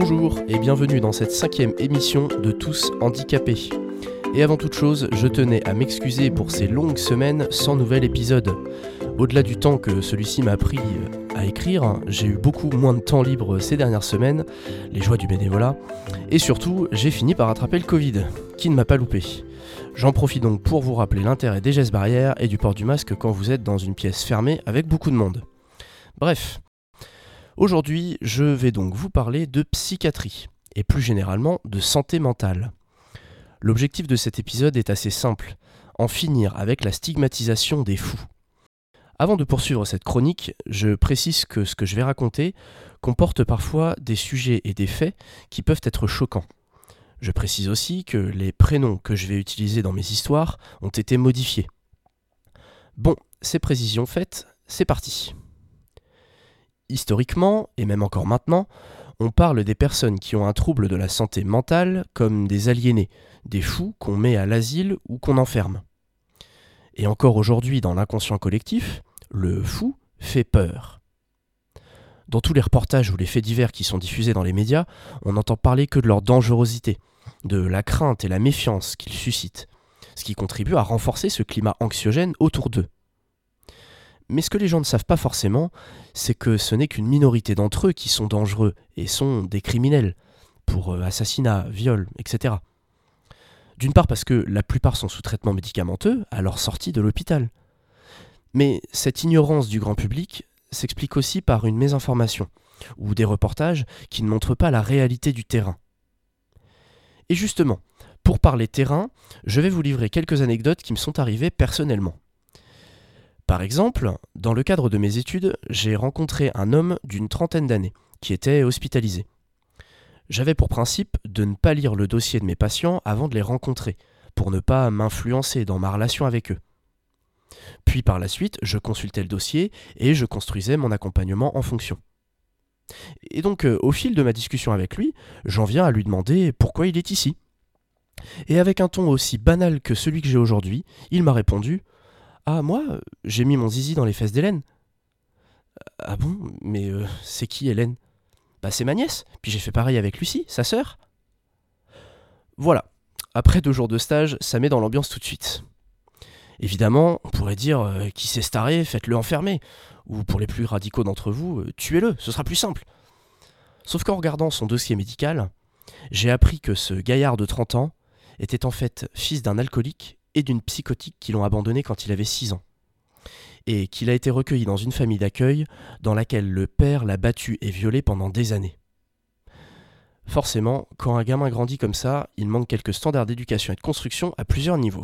Bonjour et bienvenue dans cette 5e émission de Tous Handicapés. Et avant toute chose, je tenais à m'excuser pour ces longues semaines sans nouvel épisode. Au-delà du temps que celui-ci m'a pris à écrire, j'ai eu beaucoup moins de temps libre ces dernières semaines, les joies du bénévolat, et surtout, j'ai fini par attraper le Covid, qui ne m'a pas loupé. J'en profite donc pour vous rappeler l'intérêt des gestes barrières et du port du masque quand vous êtes dans une pièce fermée avec beaucoup de monde. Bref, aujourd'hui, je vais donc vous parler de psychiatrie, et plus généralement de santé mentale. L'objectif de cet épisode est assez simple, en finir avec la stigmatisation des fous. Avant de poursuivre cette chronique, je précise que ce que je vais raconter comporte parfois des sujets et des faits qui peuvent être choquants. Je précise aussi que les prénoms que je vais utiliser dans mes histoires ont été modifiés. Bon, ces précisions faites, c'est parti. Historiquement, et même encore maintenant, on parle des personnes qui ont un trouble de la santé mentale comme des aliénés, des fous qu'on met à l'asile ou qu'on enferme. Et encore aujourd'hui dans l'inconscient collectif, le fou fait peur. Dans tous les reportages ou les faits divers qui sont diffusés dans les médias, on n'entend parler que de leur dangerosité, de la crainte et la méfiance qu'ils suscitent, ce qui contribue à renforcer ce climat anxiogène autour d'eux. Mais ce que les gens ne savent pas forcément, c'est que ce n'est qu'une minorité d'entre eux qui sont dangereux et sont des criminels, pour assassinat, viol, etc. D'une part parce que la plupart sont sous traitement médicamenteux à leur sortie de l'hôpital. Mais cette ignorance du grand public s'explique aussi par une mésinformation, ou des reportages qui ne montrent pas la réalité du terrain. Et justement, pour parler terrain, je vais vous livrer quelques anecdotes qui me sont arrivées personnellement. Par exemple, dans le cadre de mes études, j'ai rencontré un homme d'une trentaine d'années qui était hospitalisé. J'avais pour principe de ne pas lire le dossier de mes patients avant de les rencontrer, pour ne pas m'influencer dans ma relation avec eux. Puis par la suite, je consultais le dossier et je construisais mon accompagnement en fonction. Et donc, au fil de ma discussion avec lui, j'en viens à lui demander pourquoi il est ici. Et avec un ton aussi banal que celui que j'ai aujourd'hui, il m'a répondu « Ah, moi, j'ai mis mon zizi dans les fesses d'Hélène. »« Ah bon, mais c'est qui Hélène ?»« Bah c'est ma nièce, puis j'ai fait pareil avec Lucie, sa sœur. » Voilà, après 2 jours de stage, ça met dans l'ambiance tout de suite. Évidemment, on pourrait dire « Qui s'est staré, faites-le enfermer » ou pour les plus radicaux d'entre vous, « Tuez-le, ce sera plus simple ». Sauf qu'en regardant son dossier médical, j'ai appris que ce gaillard de 30 ans était en fait fils d'un alcoolique et d'une psychotique qui l'ont abandonné quand il avait 6 ans. Et qu'il a été recueilli dans une famille d'accueil dans laquelle le père l'a battu et violé pendant des années. Forcément, quand un gamin grandit comme ça, il manque quelques standards d'éducation et de construction à plusieurs niveaux.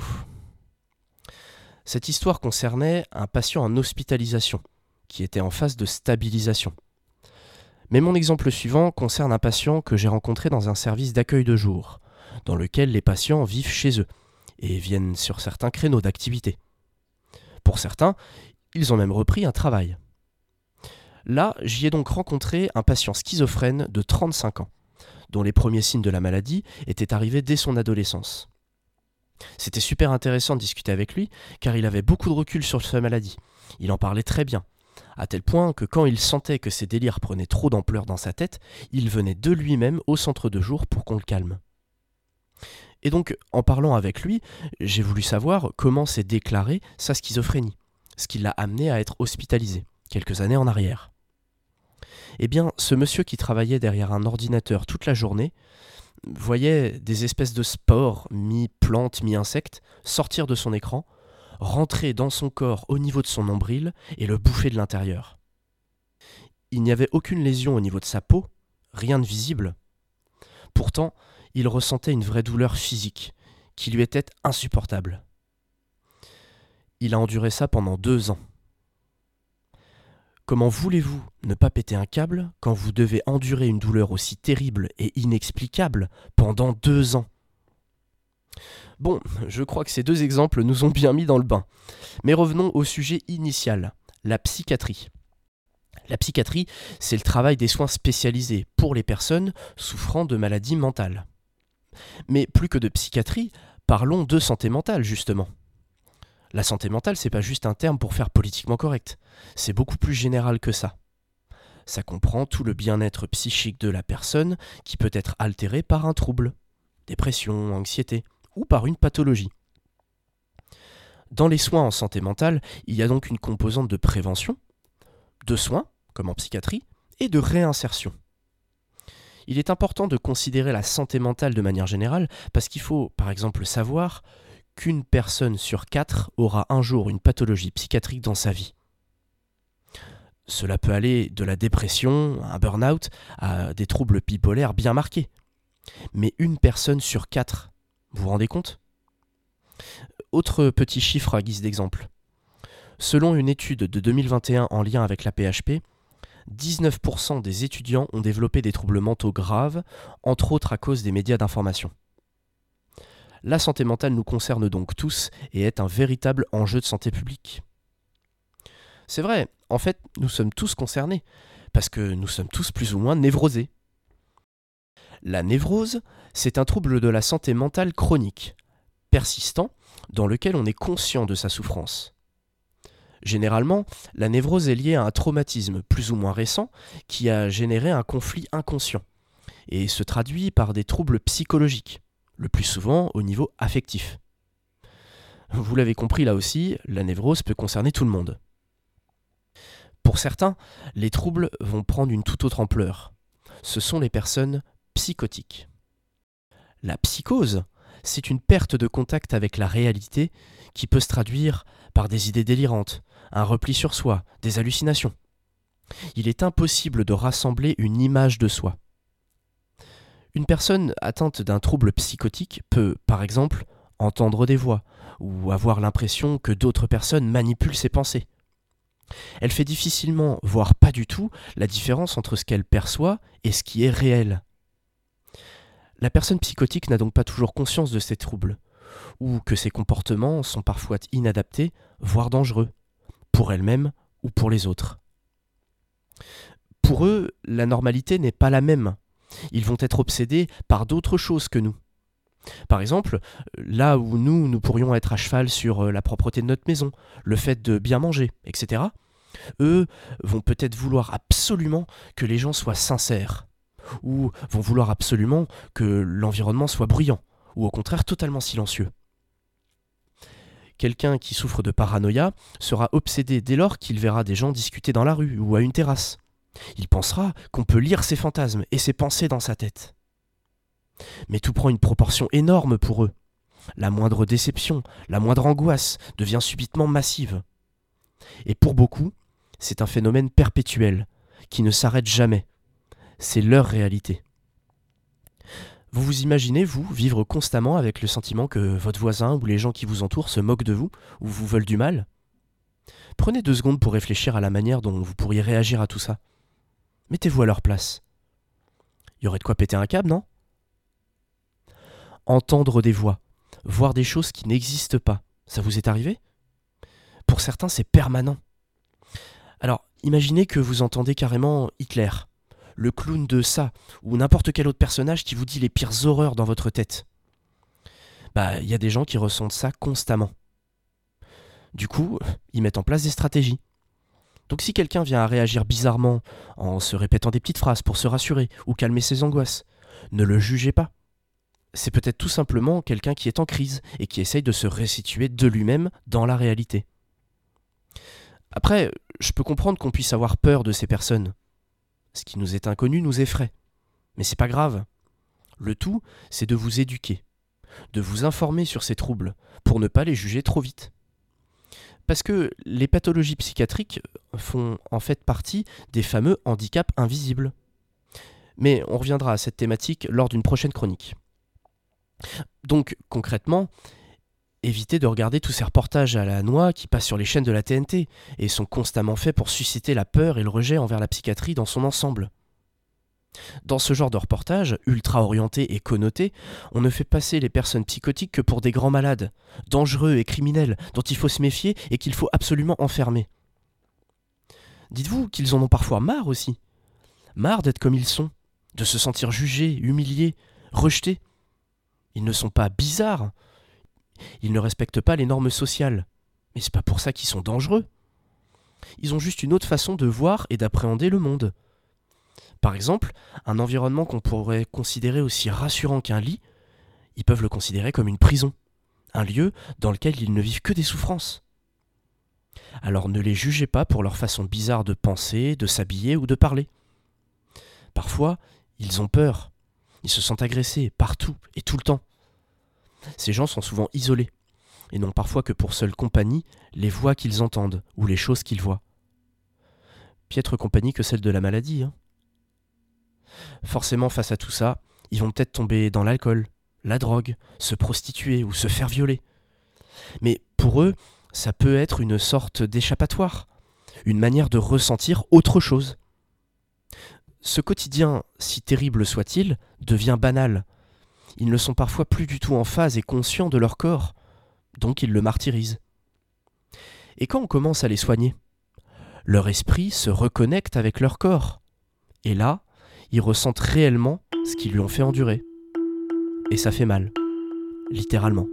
Cette histoire concernait un patient en hospitalisation, qui était en phase de stabilisation. Mais mon exemple suivant concerne un patient que j'ai rencontré dans un service d'accueil de jour, dans lequel les patients vivent chez eux et viennent sur certains créneaux d'activité. Pour certains, ils ont même repris un travail. Là, j'y ai donc rencontré un patient schizophrène de 35 ans, dont les premiers signes de la maladie étaient arrivés dès son adolescence. C'était super intéressant de discuter avec lui, car il avait beaucoup de recul sur sa maladie. Il en parlait très bien, à tel point que quand il sentait que ses délires prenaient trop d'ampleur dans sa tête, il venait de lui-même au centre de jour pour qu'on le calme. Et donc, en parlant avec lui, j'ai voulu savoir comment s'est déclarée sa schizophrénie, ce qui l'a amené à être hospitalisé, quelques années en arrière. Eh bien, ce monsieur qui travaillait derrière un ordinateur toute la journée voyait des espèces de spores, mi-plantes, mi-insectes, sortir de son écran, rentrer dans son corps au niveau de son nombril et le bouffer de l'intérieur. Il n'y avait aucune lésion au niveau de sa peau, rien de visible. Pourtant, il ressentait une vraie douleur physique, qui lui était insupportable. Il a enduré ça pendant 2 ans. Comment voulez-vous ne pas péter un câble quand vous devez endurer une douleur aussi terrible et inexplicable pendant 2 ans ? Bon, je crois que ces 2 exemples nous ont bien mis dans le bain. Mais revenons au sujet initial, la psychiatrie. La psychiatrie, c'est le travail des soins spécialisés pour les personnes souffrant de maladies mentales. Mais plus que de psychiatrie, parlons de santé mentale justement. La santé mentale, c'est pas juste un terme pour faire politiquement correct. C'est beaucoup plus général que ça. Ça comprend tout le bien-être psychique de la personne qui peut être altéré par un trouble, dépression, anxiété, ou par une pathologie. Dans les soins en santé mentale, il y a donc une composante de prévention, de soins, comme en psychiatrie, et de réinsertion. Il est important de considérer la santé mentale de manière générale parce qu'il faut, par exemple, savoir qu'une personne sur 4 aura un jour une pathologie psychiatrique dans sa vie. Cela peut aller de la dépression, à un burn-out, à des troubles bipolaires bien marqués. Mais une personne sur 4, vous vous rendez compte ? Autre petit chiffre à guise d'exemple. Selon une étude de 2021 en lien avec la PHP, 19% des étudiants ont développé des troubles mentaux graves, entre autres à cause des médias d'information. La santé mentale nous concerne donc tous et est un véritable enjeu de santé publique. C'est vrai, en fait, nous sommes tous concernés, parce que nous sommes tous plus ou moins névrosés. La névrose, c'est un trouble de la santé mentale chronique, persistant, dans lequel on est conscient de sa souffrance. Généralement, la névrose est liée à un traumatisme plus ou moins récent qui a généré un conflit inconscient et se traduit par des troubles psychologiques, le plus souvent au niveau affectif. Vous l'avez compris là aussi, la névrose peut concerner tout le monde. Pour certains, les troubles vont prendre une toute autre ampleur. Ce sont les personnes psychotiques. La psychose, c'est une perte de contact avec la réalité qui peut se traduire par des idées délirantes, un repli sur soi, des hallucinations. Il est impossible de rassembler une image de soi. Une personne atteinte d'un trouble psychotique peut, par exemple, entendre des voix ou avoir l'impression que d'autres personnes manipulent ses pensées. Elle fait difficilement, voire pas du tout, la différence entre ce qu'elle perçoit et ce qui est réel. La personne psychotique n'a donc pas toujours conscience de ses troubles, ou que ses comportements sont parfois inadaptés, voire dangereux, pour elle-même ou pour les autres. Pour eux, la normalité n'est pas la même. Ils vont être obsédés par d'autres choses que nous. Par exemple, là où nous pourrions être à cheval sur la propreté de notre maison, le fait de bien manger, etc., eux vont peut-être vouloir absolument que les gens soient sincères, ou vont vouloir absolument que l'environnement soit bruyant, ou au contraire totalement silencieux. Quelqu'un qui souffre de paranoïa sera obsédé dès lors qu'il verra des gens discuter dans la rue ou à une terrasse. Il pensera qu'on peut lire ses fantasmes et ses pensées dans sa tête. Mais tout prend une proportion énorme pour eux. La moindre déception, la moindre angoisse devient subitement massive. Et pour beaucoup, c'est un phénomène perpétuel, qui ne s'arrête jamais. C'est leur réalité. Vous vous imaginez, vous, vivre constamment avec le sentiment que votre voisin ou les gens qui vous entourent se moquent de vous ou vous veulent du mal ? Prenez 2 secondes pour réfléchir à la manière dont vous pourriez réagir à tout ça. Mettez-vous à leur place. Il y aurait de quoi péter un câble, non ? Entendre des voix, voir des choses qui n'existent pas, ça vous est arrivé ? Pour certains, c'est permanent. Alors, imaginez que vous entendez carrément Hitler, le clown de ça, ou n'importe quel autre personnage qui vous dit les pires horreurs dans votre tête. Il y a des gens qui ressentent ça constamment. Du coup, ils mettent en place des stratégies. Donc si quelqu'un vient à réagir bizarrement, en se répétant des petites phrases pour se rassurer ou calmer ses angoisses, ne le jugez pas. C'est peut-être tout simplement quelqu'un qui est en crise et qui essaye de se resituer de lui-même dans la réalité. Après, je peux comprendre qu'on puisse avoir peur de ces personnes. Ce qui nous est inconnu nous effraie. Mais c'est pas grave. Le tout, c'est de vous éduquer, de vous informer sur ces troubles, pour ne pas les juger trop vite. Parce que les pathologies psychiatriques font en fait partie des fameux handicaps invisibles. Mais on reviendra à cette thématique lors d'une prochaine chronique. Donc, concrètement, évitez de regarder tous ces reportages à la noix qui passent sur les chaînes de la TNT et sont constamment faits pour susciter la peur et le rejet envers la psychiatrie dans son ensemble. Dans ce genre de reportage, ultra orienté et connoté, on ne fait passer les personnes psychotiques que pour des grands malades, dangereux et criminels, dont il faut se méfier et qu'il faut absolument enfermer. Dites-vous qu'ils en ont parfois marre aussi. Marre d'être comme ils sont, de se sentir jugés, humiliés, rejetés. Ils ne sont pas bizarres. Ils ne respectent pas les normes sociales. Mais c'est pas pour ça qu'ils sont dangereux. Ils ont juste une autre façon de voir et d'appréhender le monde. Par exemple, un environnement qu'on pourrait considérer aussi rassurant qu'un lit, ils peuvent le considérer comme une prison, un lieu dans lequel ils ne vivent que des souffrances. Alors ne les jugez pas pour leur façon bizarre de penser, de s'habiller ou de parler. Parfois, ils ont peur, ils se sentent agressés partout et tout le temps. Ces gens sont souvent isolés, et n'ont parfois que pour seule compagnie les voix qu'ils entendent ou les choses qu'ils voient. Piètre compagnie que celle de la maladie, hein. Forcément, face à tout ça, ils vont peut-être tomber dans l'alcool, la drogue, se prostituer ou se faire violer. Mais pour eux, ça peut être une sorte d'échappatoire, une manière de ressentir autre chose. Ce quotidien, si terrible soit-il, devient banal. Ils ne sont parfois plus du tout en phase et conscients de leur corps, donc ils le martyrisent. Et quand on commence à les soigner, leur esprit se reconnecte avec leur corps. Et là, ils ressentent réellement ce qu'ils lui ont fait endurer. Et ça fait mal, littéralement.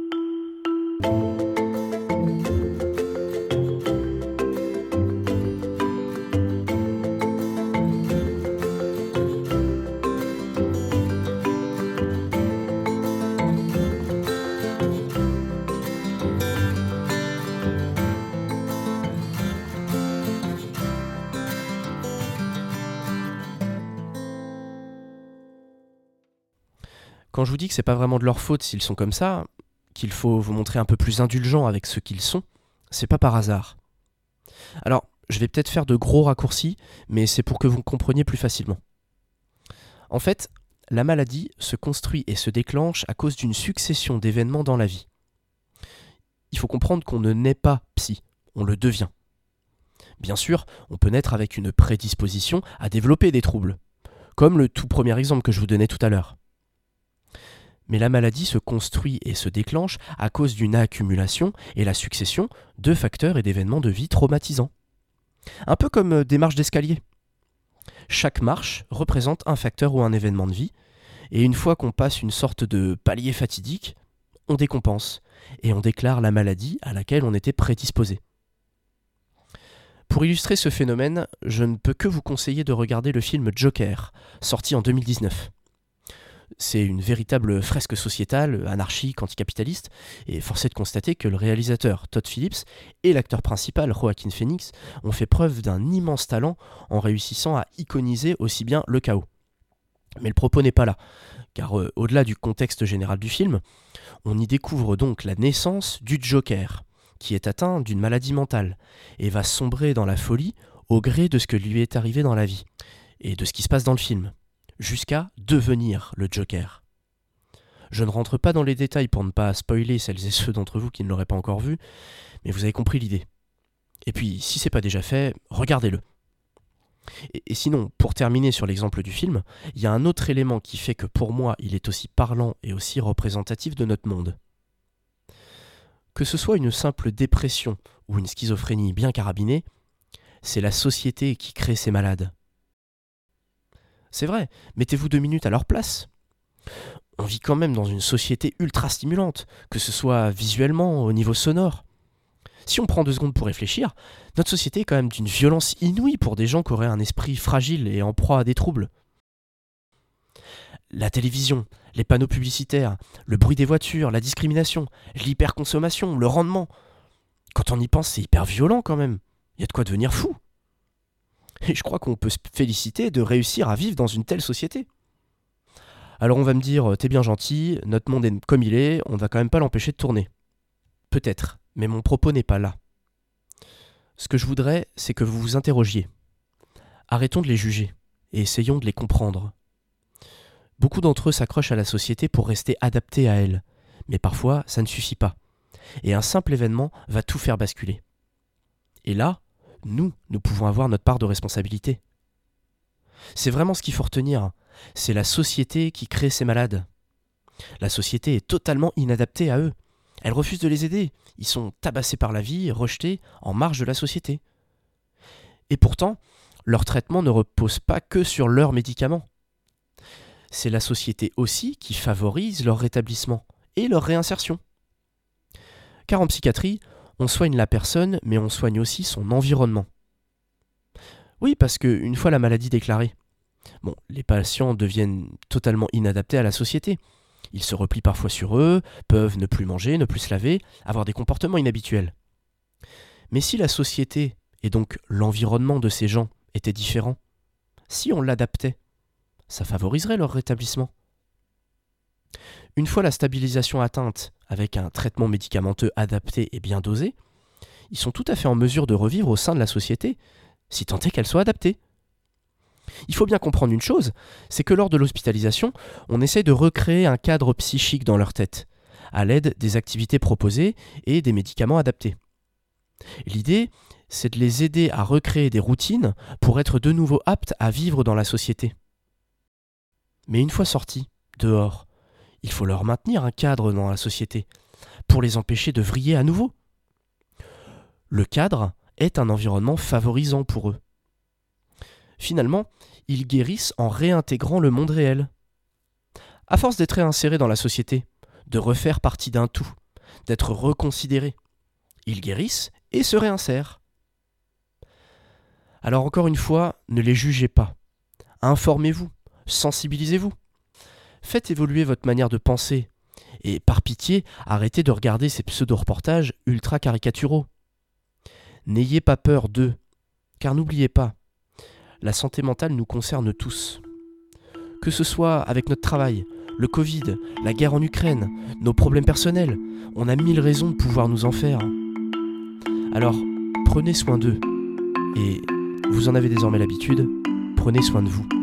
Quand je vous dis que c'est pas vraiment de leur faute s'ils sont comme ça, qu'il faut vous montrer un peu plus indulgent avec ce qu'ils sont, c'est pas par hasard. Alors, je vais peut-être faire de gros raccourcis, mais c'est pour que vous compreniez plus facilement. En fait, la maladie se construit et se déclenche à cause d'une succession d'événements dans la vie. Il faut comprendre qu'on ne naît pas psy, on le devient. Bien sûr, on peut naître avec une prédisposition à développer des troubles, comme le tout premier exemple que je vous donnais tout à l'heure. Mais la maladie se construit et se déclenche à cause d'une accumulation et la succession de facteurs et d'événements de vie traumatisants. Un peu comme des marches d'escalier. Chaque marche représente un facteur ou un événement de vie, et une fois qu'on passe une sorte de palier fatidique, on décompense, et on déclare la maladie à laquelle on était prédisposé. Pour illustrer ce phénomène, je ne peux que vous conseiller de regarder le film Joker, sorti en 2019. C'est une véritable fresque sociétale, anarchique, anticapitaliste, et force est de constater que le réalisateur Todd Phillips et l'acteur principal Joaquin Phoenix ont fait preuve d'un immense talent en réussissant à iconiser aussi bien le chaos. Mais le propos n'est pas là, car au-delà du contexte général du film, on y découvre donc la naissance du Joker, qui est atteint d'une maladie mentale, et va sombrer dans la folie au gré de ce que lui est arrivé dans la vie, et de ce qui se passe dans le film, jusqu'à devenir le Joker. Je ne rentre pas dans les détails pour ne pas spoiler celles et ceux d'entre vous qui ne l'auraient pas encore vu, mais vous avez compris l'idée. Et puis, si c'est pas déjà fait, regardez-le. Et sinon, pour terminer sur l'exemple du film, il y a un autre élément qui fait que pour moi, il est aussi parlant et aussi représentatif de notre monde. Que ce soit une simple dépression ou une schizophrénie bien carabinée, c'est la société qui crée ces malades. C'est vrai, mettez-vous 2 minutes à leur place. On vit quand même dans une société ultra stimulante, que ce soit visuellement, au niveau sonore. Si on prend 2 secondes pour réfléchir, notre société est quand même d'une violence inouïe pour des gens qui auraient un esprit fragile et en proie à des troubles. La télévision, les panneaux publicitaires, le bruit des voitures, la discrimination, l'hyperconsommation, le rendement. Quand on y pense, c'est hyper violent quand même. Il y a de quoi devenir fou. Et je crois qu'on peut se féliciter de réussir à vivre dans une telle société. Alors on va me dire, t'es bien gentil, notre monde est comme il est, on ne va quand même pas l'empêcher de tourner. Peut-être, mais mon propos n'est pas là. Ce que je voudrais, c'est que vous vous interrogiez. Arrêtons de les juger, et essayons de les comprendre. Beaucoup d'entre eux s'accrochent à la société pour rester adaptés à elle, mais parfois ça ne suffit pas. Et un simple événement va tout faire basculer. Et là, nous pouvons avoir notre part de responsabilité. C'est vraiment ce qu'il faut retenir. C'est la société qui crée ces malades. La société est totalement inadaptée à eux. Elle refuse de les aider. Ils sont tabassés par la vie, rejetés, en marge de la société. Et pourtant, leur traitement ne repose pas que sur leurs médicaments. C'est la société aussi qui favorise leur rétablissement et leur réinsertion. Car en psychiatrie, on soigne la personne, mais on soigne aussi son environnement. Oui, parce qu'une fois la maladie déclarée, Bon, les patients deviennent totalement inadaptés à la société. Ils se replient parfois sur eux, peuvent ne plus manger, ne plus se laver, avoir des comportements inhabituels. Mais si la société, et donc l'environnement de ces gens, était différent, si on l'adaptait, ça favoriserait leur rétablissement. Une fois la stabilisation atteinte, avec un traitement médicamenteux adapté et bien dosé, ils sont tout à fait en mesure de revivre au sein de la société, si tant est qu'elle soit adaptée. Il faut bien comprendre une chose, c'est que lors de l'hospitalisation, on essaie de recréer un cadre psychique dans leur tête, à l'aide des activités proposées et des médicaments adaptés. L'idée, c'est de les aider à recréer des routines pour être de nouveau aptes à vivre dans la société. Mais une fois sortis, dehors, il faut leur maintenir un cadre dans la société, pour les empêcher de vriller à nouveau. Le cadre est un environnement favorisant pour eux. Finalement, ils guérissent en réintégrant le monde réel. À force d'être réinsérés dans la société, de refaire partie d'un tout, d'être reconsidérés, ils guérissent et se réinsèrent. Alors encore une fois, ne les jugez pas. Informez-vous, sensibilisez-vous. Faites évoluer votre manière de penser. Et par pitié, arrêtez de regarder ces pseudo-reportages ultra caricaturaux. N'ayez pas peur d'eux, car n'oubliez pas, la santé mentale nous concerne tous. Que ce soit avec notre travail, le Covid, la guerre en Ukraine, nos problèmes personnels, on a 1000 raisons de pouvoir nous en faire. Alors, prenez soin d'eux. Et vous en avez désormais l'habitude, prenez soin de vous.